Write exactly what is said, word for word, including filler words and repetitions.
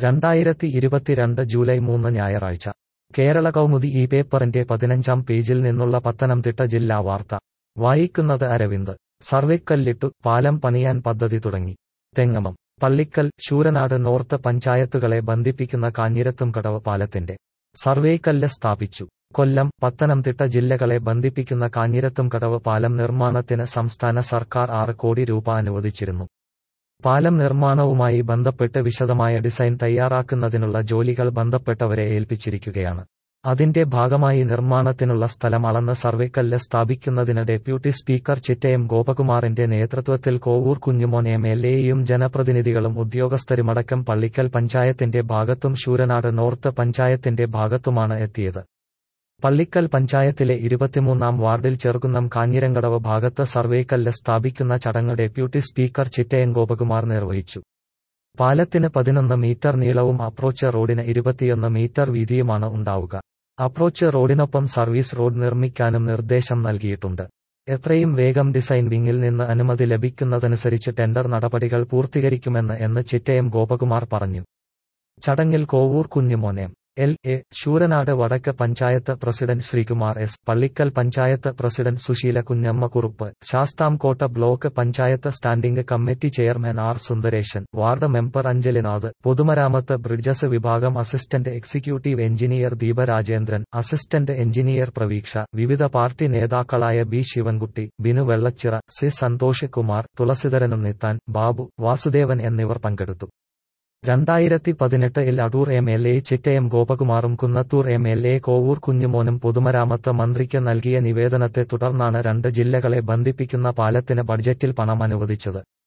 രണ്ടായിരത്തി ഇരുപത്തിരണ്ട് ജൂലൈ മൂന്ന് ഞായറാഴ്ച കേരള കൗമുദി ഈ പേപ്പറിന്റെ പതിനഞ്ചാം പേജിൽ നിന്നുള്ള പത്തനംതിട്ട ജില്ലാ വാർത്ത വായിക്കുന്നത് അരവിന്ദ്. സർവേക്കല്ലിട്ടു, പാലം പണിയാൻ പദ്ധതി തുടങ്ങി. തെങ്ങമം. പള്ളിക്കൽ, ശൂരനാട് നോർത്ത് പഞ്ചായത്തുകളെ ബന്ധിപ്പിക്കുന്ന കാഞ്ഞിരത്തുംകടവ് പാലത്തിന്റെ സർവേക്കല്ല് സ്ഥാപിച്ചു. കൊല്ലം, പത്തനംതിട്ട ജില്ലകളെ ബന്ധിപ്പിക്കുന്ന കാഞ്ഞിരത്തുംകടവ് പാലം നിർമ്മാണത്തിന് സംസ്ഥാന സർക്കാർ ആറ് കോടി രൂപ അനുവദിച്ചിരുന്നു. പാലം നിർമ്മാണവുമായി ബന്ധപ്പെട്ട് വിശദമായ ഡിസൈൻ തയ്യാറാക്കുന്നതിനുള്ള ജോലികൾ ബന്ധപ്പെട്ടവരെ ഏൽപ്പിച്ചിരിക്കുകയാണ്. അതിന്റെ ഭാഗമായി നിർമ്മാണത്തിനുള്ള സ്ഥലം അളന്ന് സർവേക്കല്ല് സ്ഥാപിക്കുന്നതിന് ഡെപ്യൂട്ടി സ്പീക്കർ ചിറ്റയം ഗോപകുമാറിന്റെ നേതൃത്വത്തിൽ കോവൂർ കുഞ്ഞുമോൻ എം എൽ എയും ജനപ്രതിനിധികളും ഉദ്യോഗസ്ഥരുമടക്കം പള്ളിക്കൽ പഞ്ചായത്തിന്റെ ഭാഗത്തും ശൂരനാട് നോർത്ത് പഞ്ചായത്തിന്റെ ഭാഗത്തുമാണ് എത്തിയത്. പള്ളിക്കൽ പഞ്ചായത്തിലെ ഇരുപത്തിമൂന്നാം വാർഡിൽ ചെറുകുന്നം കാഞ്ഞിരങ്കടവ് ഭാഗത്ത് സർവേക്കല്ല് സ്ഥാപിക്കുന്ന ചടങ്ങ് ഡെപ്യൂട്ടി സ്പീക്കർ ചിറ്റയം ഗോപകുമാർ നിർവഹിച്ചു. പാലത്തിന് പതിനൊന്ന് മീറ്റർ നീളവും അപ്രോച്ച് റോഡിന് ഇരുപത്തിയൊന്ന് മീറ്റർ വീതിയുമാണ് ഉണ്ടാവുക. അപ്രോച്ച് റോഡിനൊപ്പം സർവീസ് റോഡ് നിർമ്മിക്കാനും നിർദ്ദേശം നൽകിയിട്ടുണ്ട്. എത്രയും വേഗം ഡിസൈൻ വിങ്ങിൽ നിന്ന് അനുമതി ലഭിക്കുന്നതനുസരിച്ച് ടെൻഡർ നടപടികൾ പൂർത്തീകരിക്കുമെന്ന് എന്ന് ചിറ്റയം ഗോപകുമാർ പറഞ്ഞു. ചടങ്ങിൽ Kovoor Kunjumon M L A, Sooranad വടക്ക് panchayat president Sreekumar S, Pallikkal panchayat president Susheela Kunjammakkurup, Sasthamkotta block panchayat standing committee chairman R Sundaresan, ward member Anjalinath, പൊതുമരാമത്ത് ബ്രിഡ്ജസ് വിഭാഗം assistant executive engineer Deeparajendran, assistant engineer Praveeksha, വിവിധ പാർട്ടി നേതാക്കളായ ബി ശിവൻകുട്ടി, ബിനു വെള്ളച്ചിറ, സി സന്തോഷ് കുമാർ, തുളസിധരനുണ്ണിത്താൻ, ബാബു, വാസുദേവൻ എന്നിവർ പങ്കെടുത്തു. രണ്ടായിരത്തി പതിനെട്ടിൽ Adoor M L A Chittayam ഗോപകുമാറും Kunnathur M L A Kovoor കുഞ്ഞുമോനും പൊതുമരാമത്ത് മന്ത്രിക്ക് നൽകിയ നിവേദനത്തെ തുടർന്നാണ് രണ്ട് ജില്ലകളെ ബന്ധിപ്പിക്കുന്ന പാലത്തിന് ബഡ്ജറ്റിൽ പണം അനുവദിച്ചത്.